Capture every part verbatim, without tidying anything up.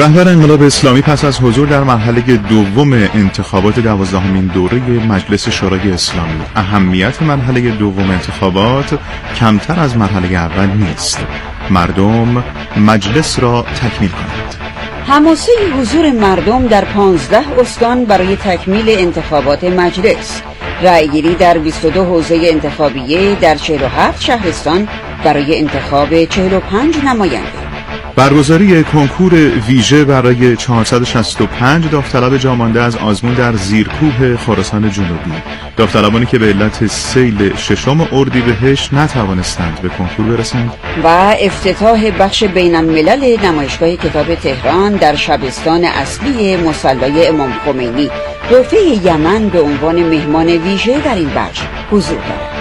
رهبر انقلاب اسلامی پس از حضور در مرحله دوم انتخابات دوازدهمین دوره مجلس شورای اسلامی، اهمیت مرحله دوم انتخابات کمتر از مرحله اول نیست. مردم مجلس را تکمیل کنند. حماسه حضور مردم در پانزده استان برای تکمیل انتخابات مجلس، رأیگیری در بیست و دو حوزه انتخابیه در چهل و هفت شهرستان برای انتخاب چهل و پنج نماینده، برگزاری کنکور ویژه برای چهارصد و شصت و پنج داوطلب جامانده از آزمون در زیرکوه خراسان جنوبی، داوطلبانی که به علت سیل ششم اردیبهشت نتوانستند به کنکور برسند، و افتتاح بخش بین الملل نمایشگاه کتاب تهران در شبستان اصلی مصلی امام خمینی. تحفه یمن به عنوان مهمان ویژه در این بخش حضور دارد.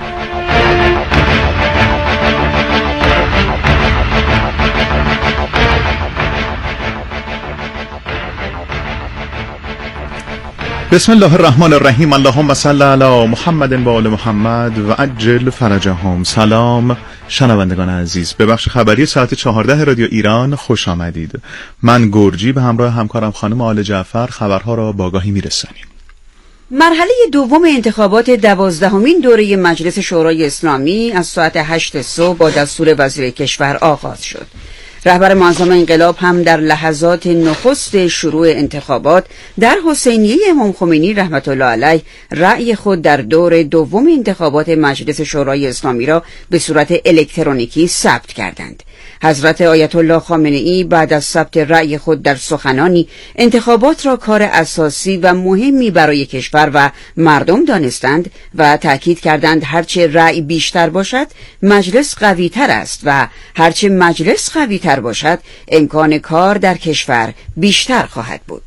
بسم الله الرحمن الرحیم. اللهم صل علی محمد و آل محمد و عجل فرجهم. سلام شنوندگان عزیز، به بخش خبری ساعت چهارده رادیو ایران خوش آمدید. من گرجی به همراه همکارم خانم آل جعفر خبرها را با آگاهی میرسانیم. مرحله دوم انتخابات دوازدهمین دوره مجلس شورای اسلامی از ساعت هشت صبح با دستور وزیر کشور آغاز شد. رهبر معظم انقلاب هم در لحظات نخست شروع انتخابات در حسینیه امام خمینی رحمت الله علیه رأی خود در دور دوم انتخابات مجلس شورای اسلامی را به صورت الکترونیکی ثبت کردند. حضرت آیت الله خامنه‌ای بعد از ثبت رأی خود در سخنانی انتخابات را کار اساسی و مهمی برای کشور و مردم دانستند و تأکید کردند هرچه رأی بیشتر باشد مجلس قوی تر است و هرچه مجلس قوی تر باشد امکان کار در کشور بیشتر خواهد بود.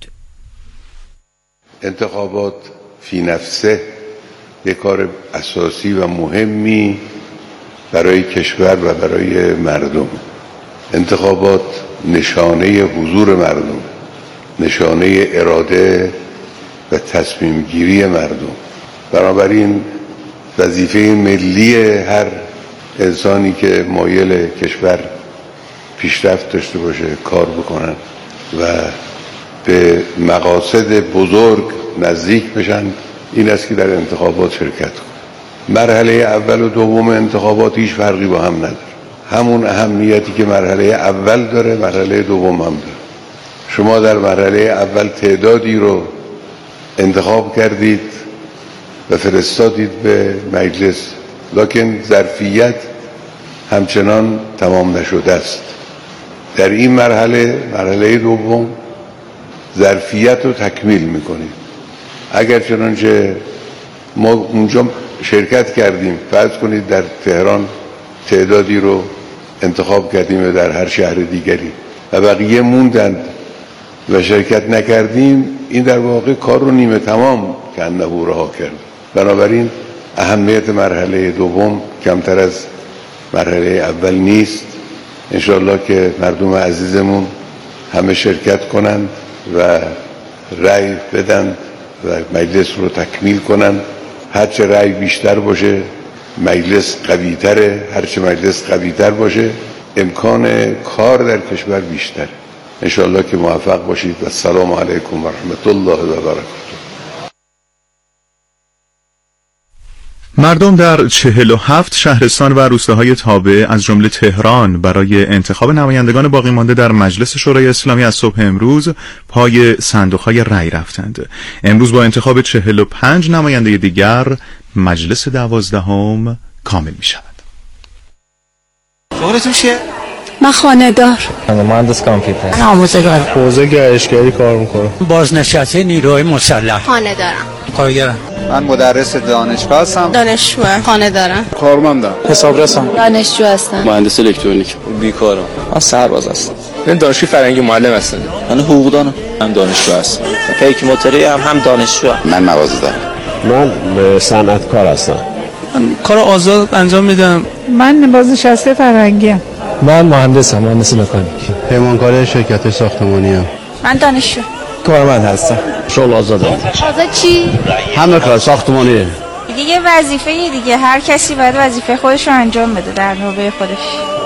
انتخابات فی نفسه یک کار اساسی و مهمی برای کشور و برای مردم. انتخابات نشانه حضور مردم، نشانه اراده و تصمیم گیری مردم. بنابراین وظیفه ملی هر انسانی که مایل کشور پیشرفت داشته باشه کار بکنن و به مقاصد بزرگ نزدیک بشن این است که در انتخابات شرکت کنن. مرحله اول و دوم انتخابات هیچ فرقی با هم نداره. همون اهمیتی که مرحله اول داره مرحله دوم هم داره. شما در مرحله اول تعدادی رو انتخاب کردید و فرستادید به مجلس، لکن ظرفیت همچنان تمام نشده است. در این مرحله مرحله دوم ظرفیت رو تکمیل میکنیم. اگر چنانچه ما اونجا شرکت کردیم، فرض کنید در تهران تعدادی رو انتخاب کردیم و در هر شهر دیگری و بقیه موندند و شرکت نکردیم، این در واقع کار رو نیمه تمام که انه رها کرد. بنابراین اهمیت مرحله دوم کمتر از مرحله اول نیست. انشاءالله که مردم عزیزمون همه شرکت کنند و رأی بدن و مجلس رو تکمیل کنند. هرچه رأی بیشتر باشه مجلس قوی تره، هرچه مجلس قوی تر باشه امکان کار در کشور بیشتره. انشاءالله که موفق باشید و السلام علیکم و رحمت الله و برکاته. مردم در چهل و هفت شهرستان و روستاهای تابع از جمله تهران برای انتخاب نمایندگان باقی مانده در مجلس شورای اسلامی از صبح امروز پای صندوق‌های رأی رفتند. امروز با انتخاب چهل و پنج نماینده دیگر مجلس دوازدهم کامل می شود. شغلتون چیه؟ من خانه دار. من مهندس کامپیوتر. من آموزگار. حوزه گردشگری کار میکنم. بازنشسته نیروی مسلح. خانه دارم. کارگرم. من مدرس دانشگاه هستم. دانشجو. خانه دارم. کارمندم. حسابرسم. دانشجو هستم. مهندس الکترونیک. بیکارم. من سرباز هستم. من دانشجوی فرهنگی معلم هستم. من حقوقدانم. هم دانشجو هستم. پیک موتوری هم هم دانشجو. من مغازه دارم. من صنعتکار هستم. من کار آزاد انجام میدم. من بازنشسته فرهنگی ام. من مهندسم، مهندس مکانیک. پیمانکار شرکت ساختمانی ام. من دانشجو. کارمند هستم. شغل آزاده. آزاد چی؟ همه کار ساختمانی. دیگه یه وظیفه دیگه، هر کسی باید وظیفه خودش رو انجام بده در نوبه خودش.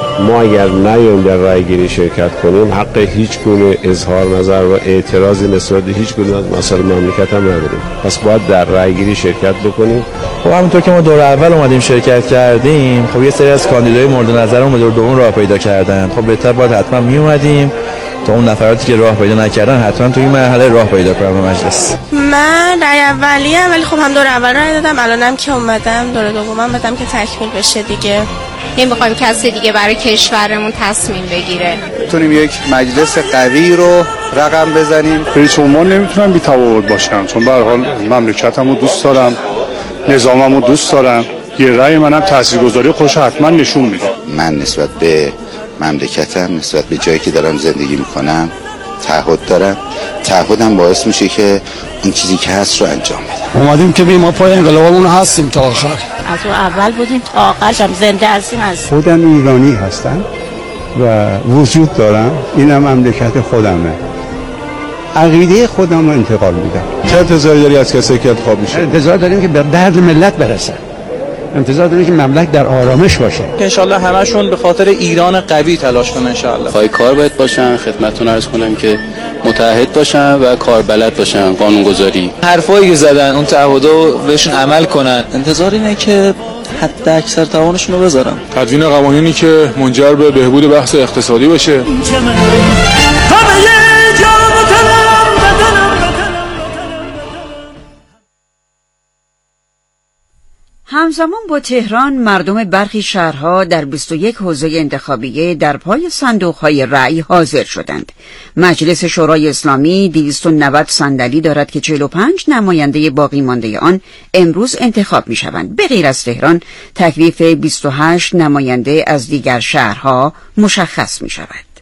ما اگر نیاییم در رای گیری شرکت کنیم حق هیچ گونه اظهار نظر و اعتراضی نسبت به هیچ گونه از مسائل مملکت هم نداریم. پس باید در رای گیری شرکت بکنیم. خب همونطور که ما دور اول اومدیم شرکت کردیم، خب یه سری از کاندیدای مورد نظرمون به دور دوم راه پیدا کردن. خب بهتر باید حتما می اومدیم تا اون نفراتی که راه پیدا نکردن حتما تو این مرحله راه پیدا کنن به مجلس. من رای اولیه ولی خب هم دور اول رای دادم، الانم که اومدم دور دومم بدم که تکمیل بشه دیگه. این بخوایم کسی دیگه برای کشورمون تصمیم بگیره. میتونیم یک مجلس قوی رو رقم بزنیم. هیچ عنوان نمیتونم بی‌تفاوت باشم، چون به هر حال مملکتمو دوست دارم، نظاممو دوست دارم. یه رأی منم تاثیرگذاری خوش حتما نشون میده. من نسبت به مملکتم، نسبت به جایی که دارم زندگی میکنم تعهد دارم. تعهدم باعث میشه که اون چیزی که هست رو انجام بدم. اومدیم که ما پای انقلابمون هستیم تا آخر. از اون اول بودیم تا آخرش هم زنده هستیم. از خودم ایرانی هستم و وجود دارم، اینم مملکت خودمه. عقیده خودم رو انتقال میدم. چه انتظاری داری از کسی که انتخاب میشه؟ انتظار داریم که به درد ملت برسن. انتظار داریم که مملکت در آرامش باشه. که انشالله همشون به خاطر ایران قوی تلاش کنن انشالله. پای کار باید باشن، خدمتتون عرض کنم که متعهد باشن و کار بلد باشن، قانونگذاری. حرفایی که زدن اون تعهدا بهشون عمل کنن. انتظار اینه که حد اکثر توانشون رو بذارن. تدوین قوانینی که منجر به بهبود بحث اقتصادی باشه. همزمان با تهران مردم برخی شهرها در بیست و یک حوزه انتخابیه در پای صندوق‌های رأی حاضر شدند. مجلس شورای اسلامی دویست و نود صندلی دارد که چهل و پنج نماینده باقی مانده آن امروز انتخاب می‌شوند. به غیر از تهران تکلیف بیست و هشت نماینده از دیگر شهرها مشخص می‌شود.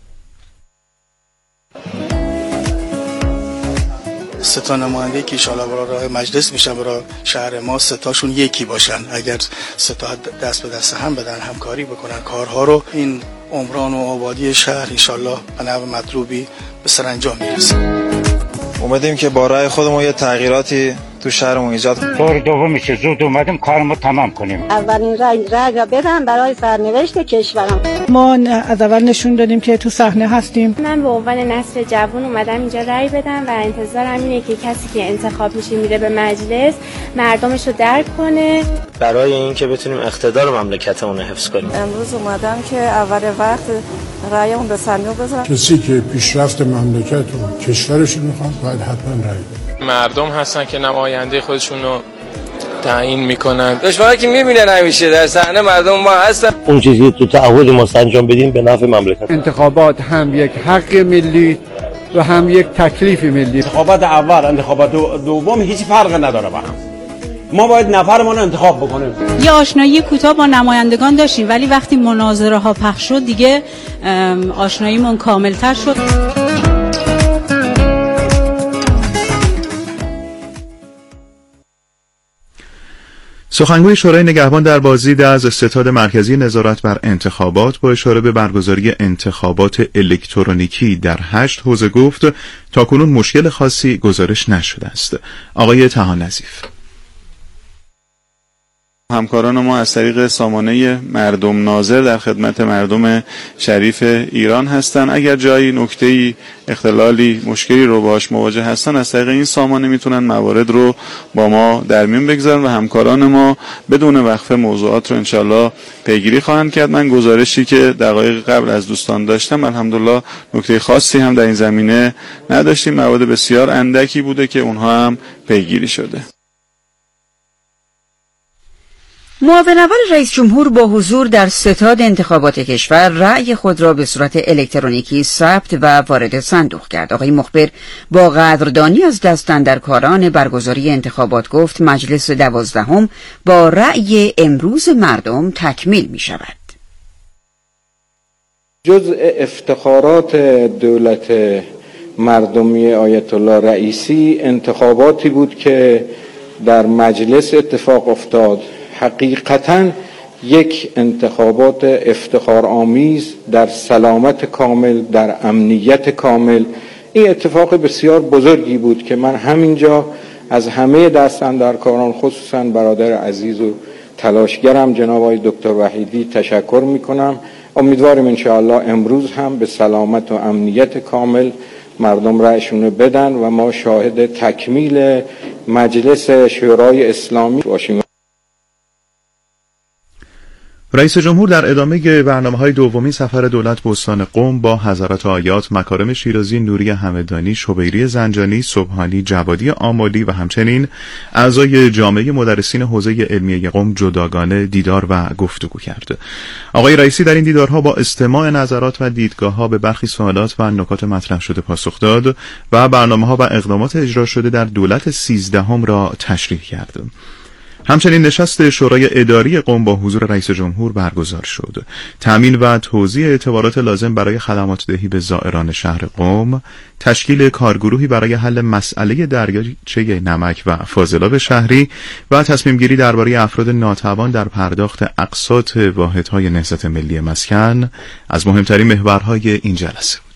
سه تا نماینده که انشالله برای مجلس میشن برای شهر ما، سه تاشون یکی باشن. اگر سه تا دست به دست هم بدن، همکاری بکنن کارها رو، این عمران و آبادی شهر انشالله به نحو مطلوبی به سرانجام میرسه. اومدیم که با رأی خودمون یه تغییراتی تو شهرمون ایجاد کنیم. بار دومی که زود اومدیم کارمو تمام کنیم. اولین رأی رأی را بدم برای سرنوشت کشورم. ما از اول نشون دادیم که تو صحنه هستیم. من به عنوان نسل جوان اومدم اینجا رأی بدم و انتظارم اینه که کسی که انتخاب میشه میره به مجلس مردمش رو درک کنه برای اینکه بتونیم اقتدار مملکتمون رو حفظ کنیم. امروز اومدم که اول وقت رأیمو به صندوق بذارم. کسی که پیشرفت مملکت و کشورش رو میخواد باید حتما رأی بده. مردم هستن که نماینده خودشون رو تعیین میکنن. دشمنی که میبینن همیشه در صحنه مردم ما هستن. اون چیزی تو تعهد ما انجام بدیم به نفع مملکت. انتخابات هم یک حق ملی و هم یک تکلیف ملی. انتخابات اول انتخابات دوم هیچ فرق نداره با هم. ما باید نفرمون رو انتخاب بکنیم. یه آشنایی کوتاه با نمایندگان داشتیم ولی وقتی مناظره ها پخش شد دیگه آشناییمون کاملتر شد. سخنگوی شورای نگهبان در بازدید از ستاد مرکزی نظارت بر انتخابات با اشاره به برگزاری انتخابات الکترونیکی در هشت حوزه گفت تاکنون مشکل خاصی گزارش نشده است. آقای طاها نظیف: همکاران ما از طریق سامانه مردم ناظر در خدمت مردم شریف ایران هستند. اگر جایی نکته‌ای، اختلالی، مشکلی رو باهاش مواجه هستن از طریق این سامانه میتونن موارد رو با ما در میون بگذارن و همکاران ما بدون وقفه موضوعات رو انشالله پیگیری خواهند کرد. من گزارشی که دقایق قبل از دوستان داشتم الحمدلله نکته خاصی هم در این زمینه نداشتیم. موارد بسیار اندکی بوده که اونها هم پیگیری شده. معاون اول رئیس جمهور با حضور در ستاد انتخابات کشور رأی خود را به صورت الکترونیکی ثبت و وارد صندوق کرد. آقای مخبر با قدردانی از دست اندرکاران برگزاری انتخابات گفت مجلس دوازدهم با رأی امروز مردم تکمیل می شود. جزء افتخارات دولت مردمی آیت الله رئیسی انتخاباتی بود که در مجلس اتفاق افتاد. حقیقتاً یک انتخابات افتخارآمیز در سلامت کامل، در امنیت کامل. این اتفاق بسیار بزرگی بود که من همینجا از همه دستاندرکاران خصوصاً برادر عزیز و تلاشگرم جناب آقای دکتر وحیدی تشکر میکنم امیدواریم انشاءالله امروز هم به سلامت و امنیت کامل مردم رأیشون بدن و ما شاهد تکمیل مجلس شورای اسلامی باشیم. رئیس جمهور در ادامه برنامه‌های دومین سفر دولت به استان قم با حضرات آیات مکارم شیرازی، نوری همدانی، شبیری زنجانی، سبحانی، جوادی آملی و همچنین اعضای جامعه مدرسین حوزه علمیه قم جداگانه دیدار و گفتگو کرد. آقای رئیسی در این دیدارها با استماع نظرات و دیدگاه‌ها به برخی سوالات و نکات مطرح شده پاسخ داد و برنامه‌ها و اقدامات اجرا شده در دولت سیزدهم را تشریح کرد. همچنین نشست شورای اداری قم با حضور رئیس جمهور برگزار شد. تامین و توزیع اعتبارات لازم برای خدمات دهی به زائران شهر قم، تشکیل کارگروهی برای حل مسئله دریاچه نمک و فاضلاب شهری و تصمیم گیری درباره افراد ناتوان در پرداخت اقساط واحدهای نهضت ملی مسکن از مهمترین محورهای این جلسه بود.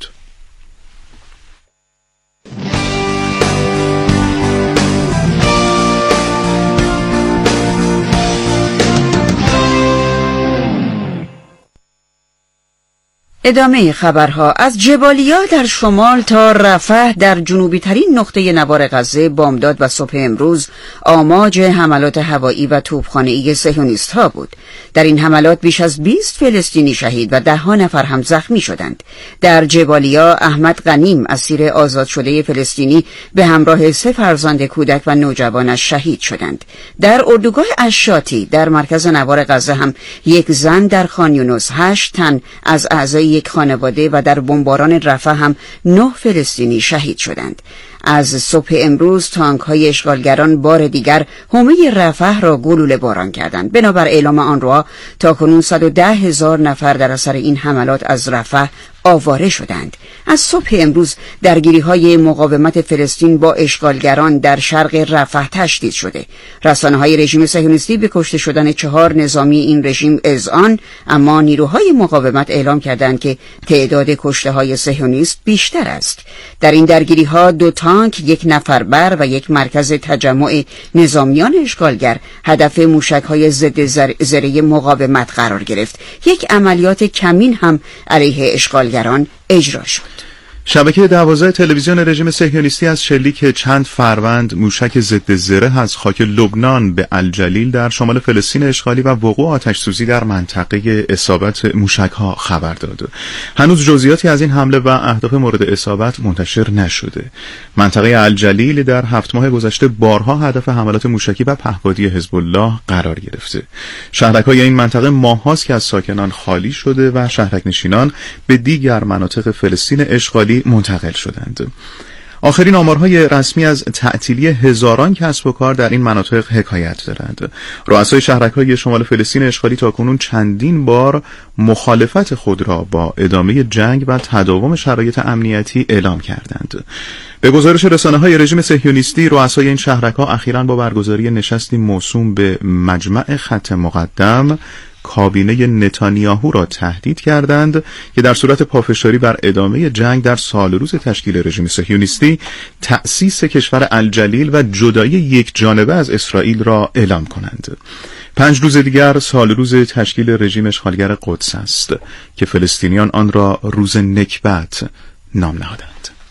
ادامه خبرها. از جبالیا در شمال تا رفح در جنوبی ترین نقطه نوار غزه بامداد و صبح امروز آماج حملات هوایی و توپخانه‌ای صهیونیست ها بود. در این حملات بیش از بیست فلسطینی شهید و ده ها نفر هم زخمی شدند. در جبالیا احمد غنیم اسیر آزاد شده فلسطینی به همراه سه فرزند کودک و نوجوانش شهید شدند. در اردوگاه اشاتی در مرکز نوار غزه هم یک زن در خان یونس، هشت تن از اعضای یک خانواده و در بمباران رفح هم نه فلسطینی شهید شدند. از صبح امروز تانک های اشغالگران بار دیگر حومه رفح را گلوله باران کردند. بنابر اعلام آنروا تاکنون صد و ده هزار نفر در اثر این حملات از رفح آواره شدند. از صبح امروز درگیری های مقاومت فلسطین با اشغالگران در شرق رفح تشدید شده. رسانه های رژیم صهیونیستی به کشته شدن چهار نظامی این رژیم اذعان، اما نیروهای مقاومت اعلام کردند که تعداد کشته های صهیونیست بیشتر است. در این درگیری ها دو تانک، یک نفربر و یک مرکز تجمع نظامیان اشغالگر هدف موشک های ضد زره مقاومت قرار گرفت. یک عملیات کمین هم علیه اشغالگران اجرا شد. شبکه دوازده تلویزیون رژیم صهیونیستی از شلیک چند فروند موشک ضد زره از خاک لبنان به الجلیل در شمال فلسطین اشغالی و وقوع آتش سوزی در منطقه اصابت موشک‌ها خبر داد. هنوز جزئیاتی از این حمله و اهداف مورد اصابت منتشر نشده. منطقه الجلیل در هفت ماه گذشته بارها هدف حملات موشکی و پهپادی حزب الله قرار گرفته. شهرک‌های این منطقه ماه‌هاست که از ساکنان خالی شده و شهرک نشینان به دیگر مناطق فلسطین اشغالی منتقل شدند. آخرین آمارهای رسمی از تعطیلی هزاران کسب و کار در این مناطق حکایت دارند. رؤسای شهرک‌های شمال فلسطین اشغالی تاکنون چندین بار مخالفت خود را با ادامه جنگ و تداوم شرایط امنیتی اعلام کردند. به گزارش رسانه‌های رژیم صهیونیستی، رؤسای این شهرک‌ها اخیراً با برگزاری نشستی موسوم به مجمع خط مقدم کابینه نتانیاهو را تهدید کردند که در صورت پافشاری بر ادامه جنگ در سال روز تشکیل رژیم صهیونیستی تأسیس کشور الجلیل و جدایی یک جانبه از اسرائیل را اعلام کنند. پنج روز دیگر سال روز تشکیل رژیم اشغالگر قدس است که فلسطینیان آن را روز نکبت نام نهادند.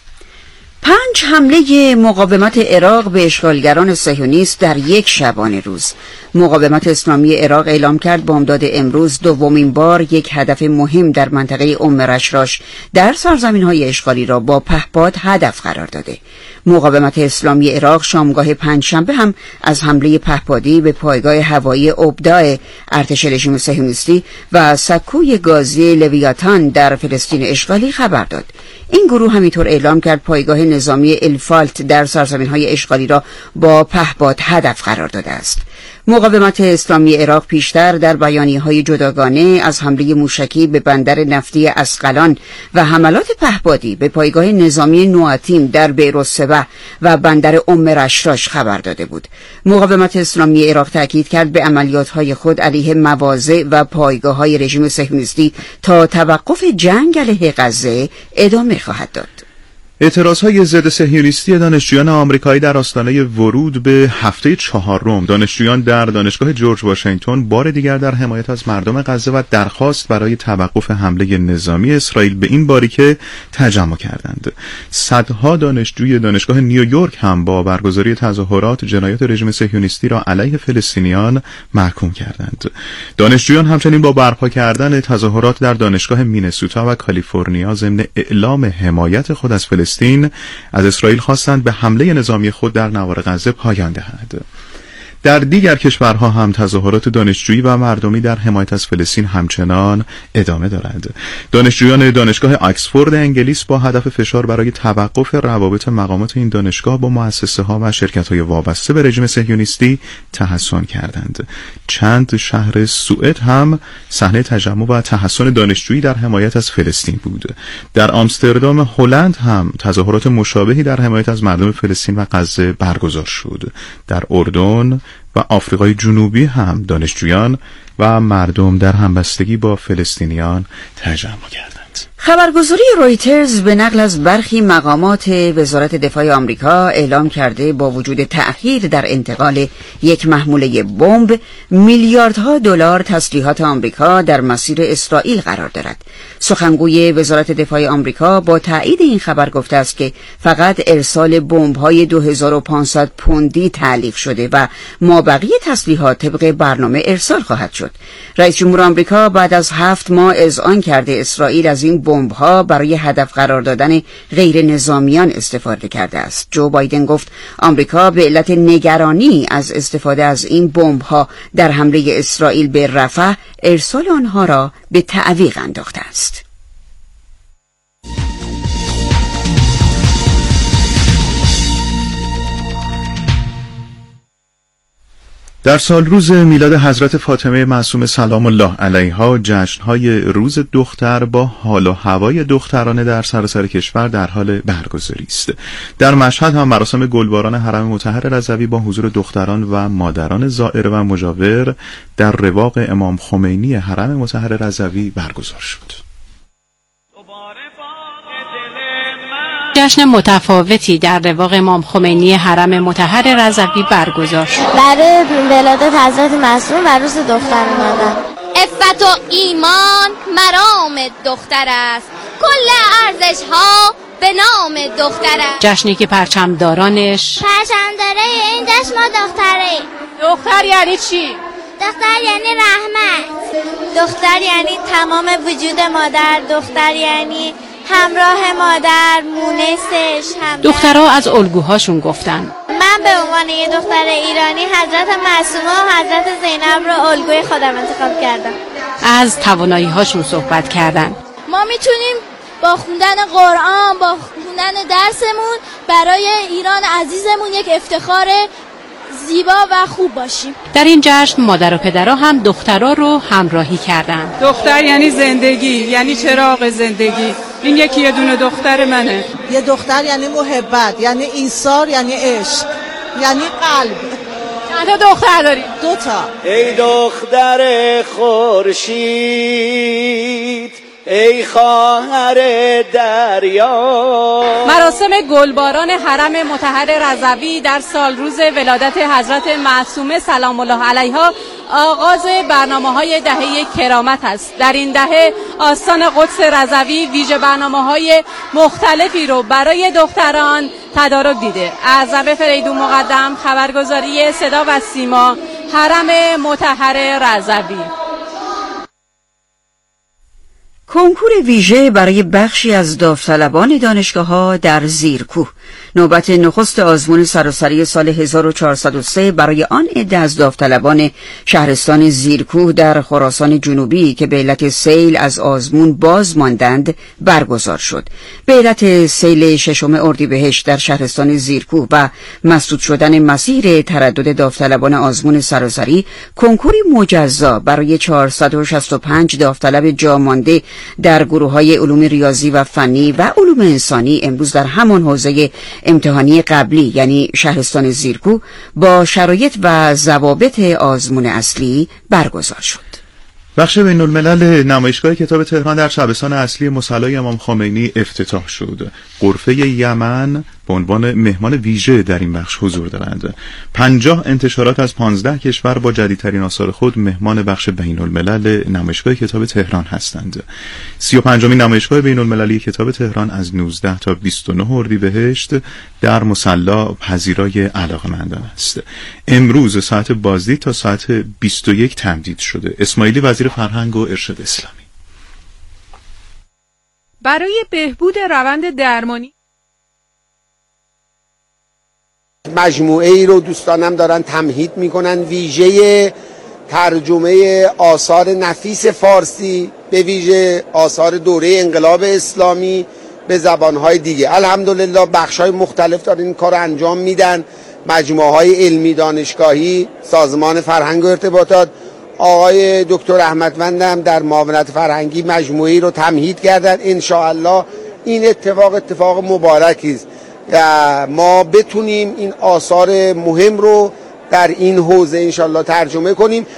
پنج حمله مقاومت عراق به اشغالگران صهیونیست در یک شبانه روز. مقاومت اسلامی عراق اعلام کرد بامداد امروز دومین بار یک هدف مهم در منطقه ام رشراش در سرزمین‌های اشغالی را با پهپاد هدف قرار داده. مقاومت اسلامی عراق شامگاه پنجشنبه هم از حمله پهپادی به پایگاه هوایی عبدای ارتش رژیم صهیونیستی و سکوی گازی لویاتان در فلسطین اشغالی خبر داد. این گروه همینطور اعلام کرد پایگاه نظامی الفالت در سرزمین‌های اشغالی را با پهپاد هدف قرار داده است. مقاومت اسلامی عراق پیشتر در بیانیه‌های جداگانه از حمله موشکی به بندر نفتی اسقلان و حملات پهپادی به پایگاه نظامی نواتیم در بیروسبه و بندر ام رشراش خبر داده بود. مقاومت اسلامی عراق تاکید کرد به عملیات‌های خود علیه مواضع و پایگاه‌های رژیم صهیونیستی تا توقف جنگ علیه غزه ادامه خواهد داد. اعتراضهای ضد صهیونیستی دانشجویان آمریکایی در آستانه ورود به هفته چهارم، دانشجویان در دانشگاه جورج واشنگتن بار دیگر در حمایت از مردم غزه و درخواست برای توقف حمله نظامی اسرائیل به این باریکه تجمع کردند. صدها دانشجوی دانشگاه نیویورک هم با برگزاری تظاهرات جنایات رژیم صهیونیستی را علیه فلسطینیان محکوم کردند. دانشجویان همچنین با برپا کردن تظاهرات در دانشگاه مینسوتا و کالیفرنیا ضمن اعلام حمایت خود از فلسطین از اسرائیل خواستند به حمله نظامی خود در نوار غزه پایان دهد. در دیگر کشورها هم تظاهرات دانشجویی و مردمی در حمایت از فلسطین همچنان ادامه دارد. دانشجویان دانشگاه آکسفورد انگلیس با هدف فشار برای توقف روابط مقامات این دانشگاه با مؤسسه ها و شرکت های وابسته به رژیم صهیونیستی تحسن کردند. چند شهر سوئد هم صحنه تجمع و تحسن دانشجویی در حمایت از فلسطین بود. در آمستردام هلند هم تظاهرات مشابهی در حمایت از مردم فلسطین و غزه برگزار شد. در اردن و آفریقای جنوبی هم دانشجویان و مردم در همبستگی با فلسطینیان تجمع کردند. خبرگزاری رویترز به نقل از برخی مقامات وزارت دفاع آمریکا اعلام کرده با وجود تأخیر در انتقال یک محموله بمب، میلیاردها دلار تسلیحات آمریکا در مسیر اسرائیل قرار دارد. سخنگوی وزارت دفاع آمریکا با تایید این خبر گفته است که فقط ارسال بمب‌های دو هزار و پانصد پوندی تعلیق شده و مابقی تسلیحات طبق برنامه ارسال خواهد شد. رئیس جمهور آمریکا بعد از هفت ماه اذعان کرده اسرائیل از این بمب‌ها برای هدف قرار دادن غیر نظامیان استفاده کرده است. جو بایدن گفت آمریکا به علت نگرانی از استفاده از این بمب‌ها در حمله اسرائیل به رفح ارسال آنها را به تعویق انداخته است. در سال روز میلاد حضرت فاطمه معصومه سلام الله علیها، جشن‌های روز دختر با حال و هوای دخترانه در سراسر کشور در حال برگزاری است. در مشهد هم مراسم گلباران حرم مطهر رضوی با حضور دختران و مادران زائر و مجاور در رواق امام خمینی حرم مطهر رضوی برگزار شد. جشن متفاوتی در رواق امام خمینی حرم مطهر رضوی برگزار شد. برای ولادت حضرت معصوم و روز دختر مادر. عفت و ایمان مرام دختر است، کل ارزش ها به نام دختر است. جشنی که پرچمدارانش پرچمداره این جشن ما دختره. دختر یعنی چی؟ دختر یعنی رحمت، دختر یعنی تمام وجود مادر، دختر یعنی همراه مادر، مونسش. هم دخترها از الگوهاشون گفتن. من به عنوان یه دختر ایرانی حضرت معصومه و حضرت زینب رو الگوی خودم انتخاب کردم. از توانایی هاشون صحبت کردن. ما میتونیم با خوندن قرآن، با خوندن درسمون برای ایران عزیزمون یک افتخار زیبا و خوب باشیم. در این جشن مادر و پدرها هم دخترها رو همراهی کردن. دختر یعنی زندگی، یعنی چراغ زندگی. این یکی یه دونه دختر منه. یه دختر یعنی محبت، یعنی ایثار، یعنی عشق، یعنی قلب. چند تا دختر داری؟ دو تا. ای دختر خورشید، ای خواهر دریا. مراسم گلباران حرم مطهر رضوی در سال روز ولادت حضرت معصومه سلام الله علیها آغاز برنامه‌های دهه کرامت است. در این دهه آستان قدس رضوی ویژه برنامه‌های مختلفی رو برای دختران تدارک دیده. از ذبح فریدون مقدم، خبرگزاری صدا و سیما، حرم مطهر رضوی. کنکور ویژه برای بخشی از داوطلبان دانشگاه‌ها در زیرکوه. نوبت نخست آزمون سراسری سال هزار و چهارصد و سه برای آن عده از داوطلبان شهرستان زیرکوه در خراسان جنوبی که به علت سیل از آزمون باز ماندند برگزار شد. به علت سیل ششم اردیبهشت در شهرستان زیرکوه و مسدود شدن مسیر تردد داوطلبان آزمون سراسری، کنکوری مجزا برای چهارصد و شصت و پنج داوطلب جامانده در گروه‌های علوم ریاضی و فنی و علوم انسانی امروز در همان حوزه امتحانی قبلی یعنی شهرستان زیرکوه با شرایط و ضوابط آزمون اصلی برگزار شد. بخش بین الملل نمایشگاه کتاب تهران در شبستان اصلی مصلی امام خمینی افتتاح شد. غرفه یمن به عنوان مهمان ویژه در این بخش حضور دارند. پنجاه انتشارات از پانزده کشور با جدیدترین آثار خود مهمان بخش بین الملل نمایشگاه کتاب تهران هستند. سی و پنجمین نمایشگاه بین المللی کتاب تهران از نوزده تا بیست و نه اردیبهشت در مصلی پذیرای علاقه‌مندان است. امروز ساعت بازدید تا ساعت بیست و یک تمدید شده. اسماعیلی وزیر فرهنگ و ارشاد اسلامی: برای بهبود روند درمانی مجموعه ای رو دوستانم دارن تمهید میکنن، ویژه ترجمه آثار نفیس فارسی به ویژه آثار دوره انقلاب اسلامی به زبانهای دیگه. الحمدلله بخش‌های مختلف دارن این کار رو انجام میدن. مجموعه‌های علمی دانشگاهی، سازمان فرهنگ و ارتباطات، آقای دکتر احمدوند هم در معاونت فرهنگی مجموعه‌ای رو تمهید کردن. ان شاء الله این اتفاق اتفاق مبارکی است. ما بتونیم این آثار مهم رو در این حوزه ان شاء الله ترجمه کنیم.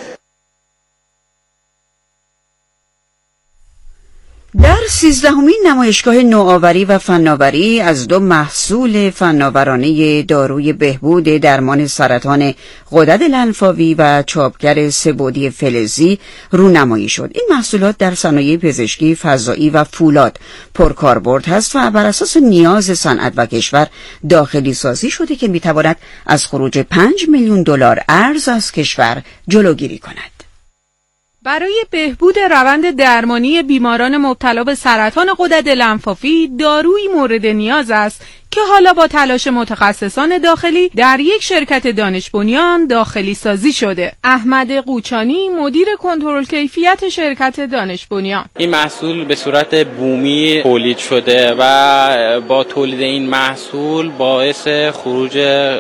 در سیزدهمین نمایشگاه نوآوری و فناوری از دو محصول فناورانه داروی بهبود درمان سرطان غدد لنفاوی و چاپگر سه‌بعدی فلزی رونمایی شد. این محصولات در صنایع پزشکی، فضایی و فولاد پرکاربرد هست و بر اساس نیاز صنعت و کشور داخلی سازی شده که میتواند از خروج پنج میلیون دلار ارز از کشور جلوگیری کند. برای بهبود روند درمانی بیماران مبتلا به سرطان غدد لنفاوی دارویی مورد نیاز است که حالا با تلاش متخصصان داخلی در یک شرکت دانش بنیان داخلی سازی شده. احمد قوچانی مدیر کنترل کیفیت شرکت دانش بنیان: این محصول به صورت بومی تولید شده و با تولید این محصول باعث خروج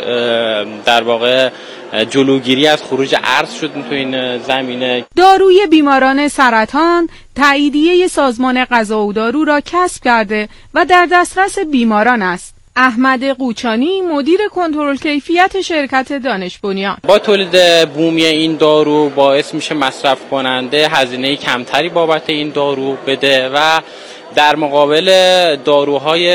در واقع جلوگیری از خروج ارز شد تو این زمینه. داروی بیماران سرطان تاییدیه سازمان غذا و دارو را کسب کرده و در دسترس بیماران است. احمد قوچانی مدیر کنترل کیفیت شرکت دانش بنیان: با تولید بومی این دارو باعث میشه مصرف کننده هزینه کمتری بابت این دارو بده و در مقابل داروهای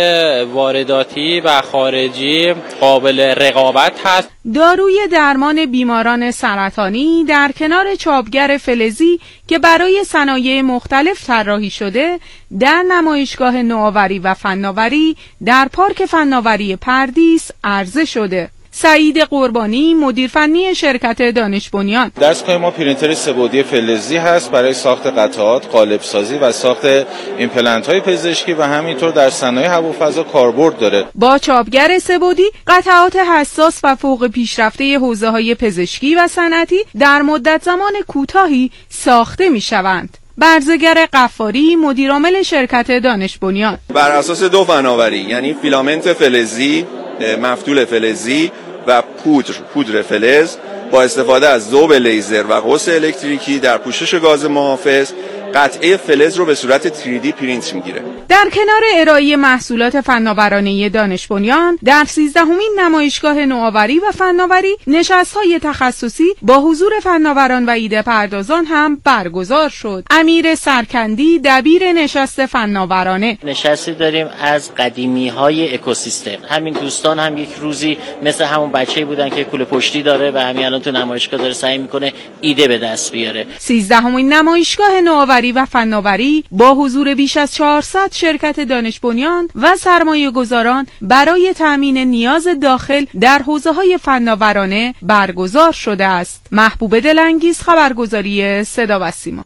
وارداتی و خارجی قابل رقابت هست. داروی درمان بیماران سرطانی در کنار چاپگر فلزی که برای صنایع مختلف طراحی شده در نمایشگاه نوآوری و فناوری در پارک فناوری پردیس عرضه شده. سعید قربانی مدیر فنی شرکت دانش بنیان: دستگاه ما پرینتر سه‌بعدی فلزی هست برای ساخت قطعات، قالب سازی و ساخت ایمپلنت های پزشکی و همینطور در صنایع هوافضا کاربرد داره. با چاپگر سه‌بعدی قطعات حساس و فوق پیشرفته حوزه های پزشکی و صنعتی در مدت زمان کوتاهی ساخته می شوند. برزگر قفاری مدیرعامل شرکت دانش بنیان: بر اساس دو فناوری یعنی فیلامنت فلزی، مفتول فلزی و پودر پودر فلز با استفاده از ذوب لیزر و قوس الکتریکی در پوشش گاز محافظ قطعه فلز رو به صورت تری دی پرینت میگیره. در کنار ارائه محصولات فناورانه دانش بنیان در سیزدهمین نمایشگاه نوآوری و فناوری نشست‌های تخصصی با حضور فناوران و ایده پردازان هم برگزار شد. امیر سرکندی دبیر نشست فناورانه: نشستی داریم از قدیمی‌های اکوسیستم. همین دوستان هم یک روزی مثل همون بچه‌ای بودن که کوله پشتی داره و همین الان تو نمایشگاه داره سعی می‌کنه ایده به دست بیاره. سیزدهمین نمایشگاه نوآوری و فناوری با حضور بیش از چهارصد شرکت دانش بنیان و سرمایه گذاران برای تأمین نیاز داخل در حوزه‌های فناورانه برگزار شده است. محبوب دلانگیز، خبرگزاری صدا و سیما.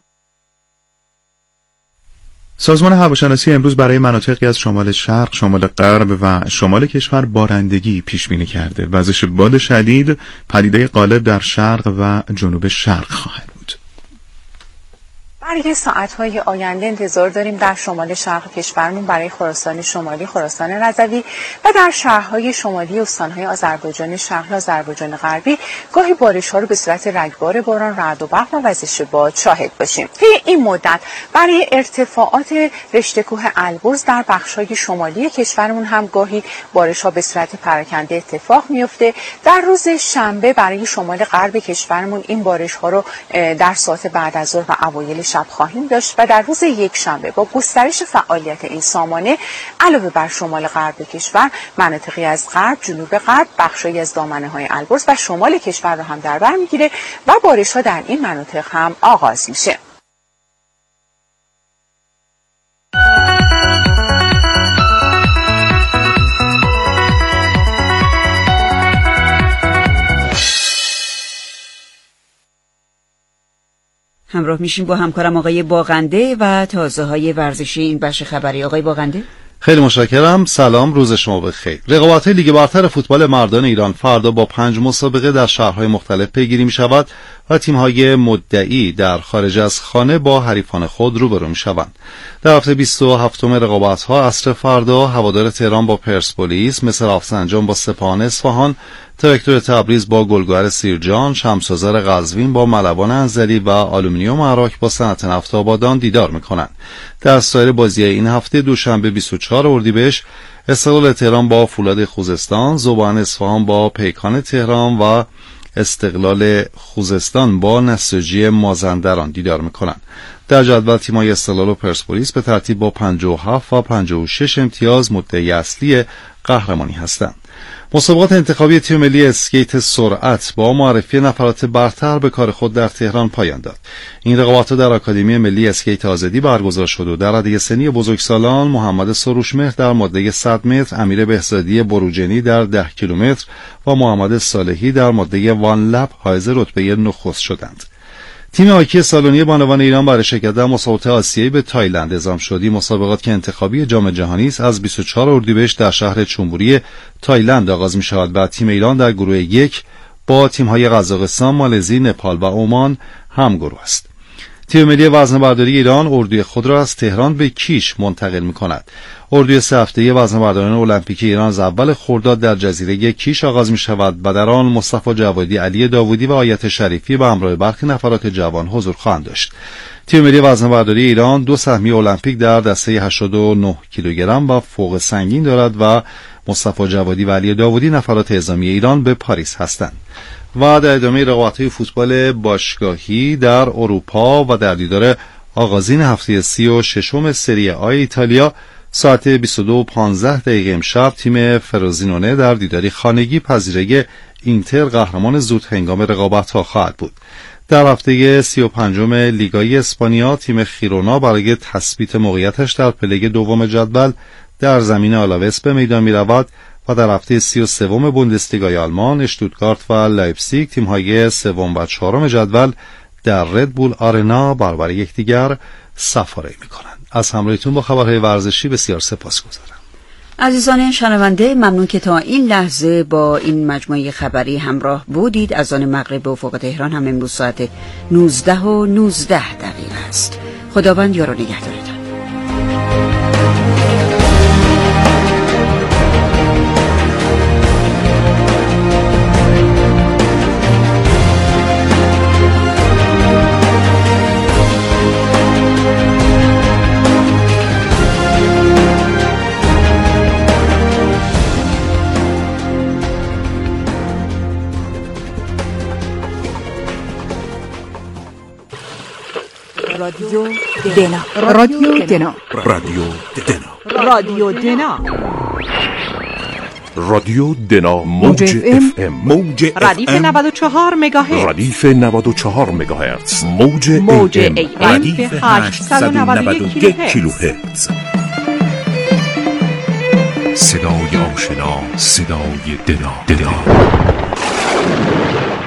سازمان هواشناسی امروز برای مناطقی از شمال شرق، شمال غرب و شمال کشور بارندگی پیش بینی کرده. وزش باد شدید پدیده غالب در شرق و جنوب شرق خواهد بود. برای ساعت‌های آینده انتظار داریم در شمال شرق کشورمون برای خراسان شمالی، خراسان رضوی و در شهرهای شمالی استان‌های آذربایجان شرقی، آذربایجان غربی گاهی بارش‌ها رو به صورت رگبار باران، رعد و برق و وزش باد شاهد باشیم. طی این مدت برای ارتفاعات رشته کوه البرز در بخش‌های شمالی کشورمون هم گاهی بارش‌ها به صورت پراکنده اتفاق میفته. در روز شنبه برای شمال غرب کشورمون این بارش‌ها رو در ساعت بعد از ظهر و اوایل شب خواهیم داشت و در روز یک شنبه با گسترش فعالیت این سامانه علاوه بر شمال غرب کشور، مناطقی از غرب، جنوب غرب، بخشی از دامنه‌های البرز و شمال کشور رو هم در بر میگیره و بارش‌ها در این مناطق هم آغاز میشه. همراه میشیم با همکارم آقای باغنده و تازه های ورزشی این بخش خبری. آقای باغنده، خیلی متشکرم. سلام، روز شما بخیر. رقابت‌های لیگ برتر فوتبال مردان ایران فردا با پنج مسابقه در شهرهای مختلف پیگیری می‌شود و تیم‌های مدعی در خارج از خانه با حریفان خود روبرو می‌شوند. در هفته بیست و هفتم رقابت‌ها عصر فردا هوادار تهران با پرسپولیس، مصر رفسنجان با سپاهان اصفهان، تراکتور تبریز با گلگهر سیرجان، شمس‌آذر قزوین با ملوان انزلی و آلومینیوم عراق با صنعت نفت آبادان دیدار می‌کنند. در سایر بازی‌های این هفته دوشنبه بیست و چهار اردیبهشت استقلال تهران با فولاد خوزستان، ذوبان اصفهان با پیکان تهران و استقلال خوزستان با نساجی مازندران دیدار می‌کنند. در جدول تیم‌های استقلال و پرسپولیس به ترتیب با پنجاه و هفت و پنجاه و شش امتیاز مدعی اصلی قهرمانی هستند. مسابقات انتخابی تیم ملی اسکیت سرعت با معرفی نفرات برتر به کار خود در تهران پایان داد. این رقابت‌ها در آکادمی ملی اسکیت آزادی برگزار شد و در رده سنی بزرگسالان محمد سروشمهر در ماده صد متر، امیر بهزادی بروجنی در ده کیلومتر و محمد صالحی در ماده وان لب حائز رتبه نخست شدند. تیم هاکی سالونی بانوان ایران برای شرکت در مسابقات آسیایی به تایلند اعزام شد. این مسابقات که انتخابی جام جهانی است از بیست و چهار اردیبهشت در شهر چونبوری تایلند آغاز می شود و تیم ایران در گروه یک با تیم‌های قزاقستان، مالزی، نپال و عمان هم گروه است. تیم ملی وزنه‌برداری ایران اردوی خود را از تهران به کیش منتقل می‌کند. اردوی سه هفته‌ای وزنه‌برداران المپیک ایران از اول خرداد در جزیره کیش آغاز می‌شود و در آن مصطفی جوادی، علی داوودی و آیت شریفی به همراه برخی نفرات جوان حضور خواهند داشت. تیم ملی وزنه‌برداری ایران دو سهمیه المپیک در دسته هشتاد و نه کیلوگرم و فوق سنگین دارد و مصطفی جوادی و علی داوودی نفرات اعزامی ایران به پاریس هستند. و در ادامه رقابت‌های فوتبال باشگاهی در اروپا و در دیدار آغازین هفته سی و ششم سری آ ایتالیا ساعت بیست و دو و پانزده دقیقه امشب تیم فروزینونه در دیداری خانگی پذیرای اینتر قهرمان زود هنگام رقابت‌ها خواهد بود. در هفته سی و پنجم لیگای اسپانیا تیم خیرونا برای تثبیت موقعیتش در پله دوم جدول در زمین آلاوس به میدان می‌رود و در هفته سی و سوم بوندسلیگای آلمان اشتوتگارت و لایپزیگ تیم‌های سوم و چهارم جدول در ردبول آرنا برابر یکدیگر سفاری می‌کنند. از همراهیتون با خبرهای ورزشی بسیار سپاسگزارم. عزیزان شنونده، ممنون که تا این لحظه با این مجموعه خبری همراه بودید. از آن مغرب به افق تهران هم امروز ساعت نوزده و نوزده دقیقه است. خداوند یار و نگهدارتان. رادیو دنا رادیو دنا رادیو دنا رادیو دنا رادیو دنا موج اف ام موج ردیف نود و چهار مگاهرتز ردیف نود و چهار مگاهرتز موج موج ام ردیف هشتصد و نود و یک کیلوهرتز. صدای آشنا، صدای دنا دنا